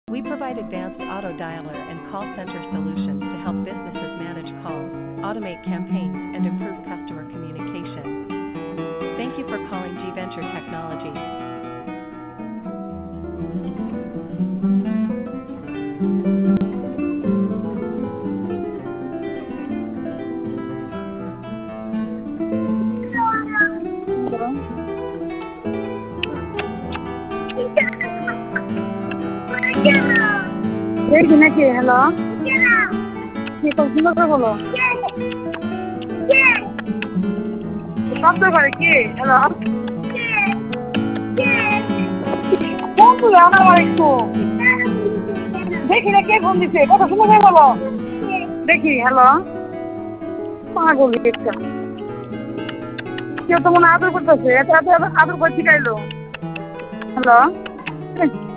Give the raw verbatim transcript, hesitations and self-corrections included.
We provide advanced auto dialer and call center solutions to help businesses manage calls, automate campaigns, and improve customer communication. Thank you for calling G Venture Technologies. দেখি নাকি hello কি সুন্দর করে বলো শব্দ করে কি hello phone তুলে আমার একটু দেখি না কে ফোন দিচ্ছে কথা সুন্দর করে বলো দেখি হ্যালো পাগল একটা কেউ তো মনে আদর করতেছে এত এত আদর করে শিখাইলো হ্যালো